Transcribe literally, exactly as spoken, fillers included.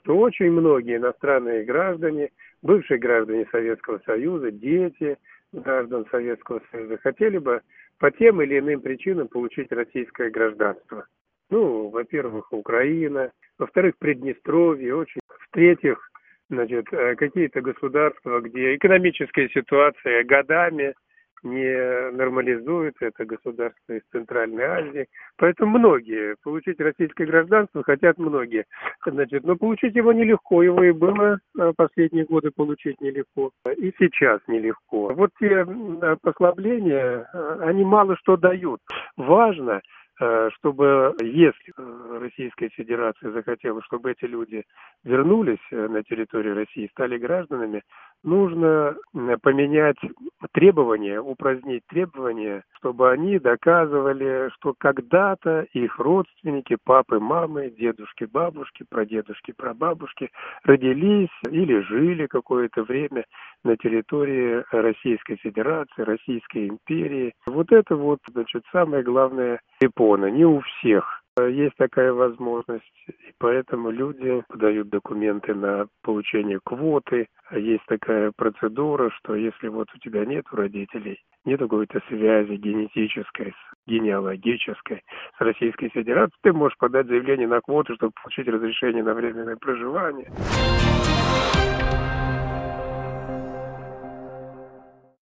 что очень многие иностранные граждане, бывшие граждане Советского Союза, дети граждан Советского Союза хотели бы по тем или иным причинам получить российское гражданство. Ну, во-первых, Украина, во-вторых, Приднестровье, очень, в-третьих, значит, какие-то государства, где экономическая ситуация годами не нормализуется, это государства из Центральной Азии. Поэтому многие получить российское гражданство хотят многие. Значит, но получить его нелегко, его и было последние годы получить нелегко, и сейчас нелегко. Вот те послабления, они мало что дают. Важно, чтобы, если Российская Федерация захотела, чтобы эти люди вернулись на территорию России, стали гражданами, нужно поменять требования, упразднить требования, чтобы они доказывали, что когда-то их родственники, папы, мамы, дедушки, бабушки, прадедушки, прабабушки родились или жили какое-то время на территории Российской Федерации, Российской империи. Вот это вот, значит, самое главное препон. Не у всех есть такая возможность, и поэтому люди подают документы на получение квоты. Есть такая процедура, что если вот у тебя нет родителей, нет какой-то связи генетической, генеалогической с Российской Федерацией, ты можешь подать заявление на квоту, чтобы получить разрешение на временное проживание.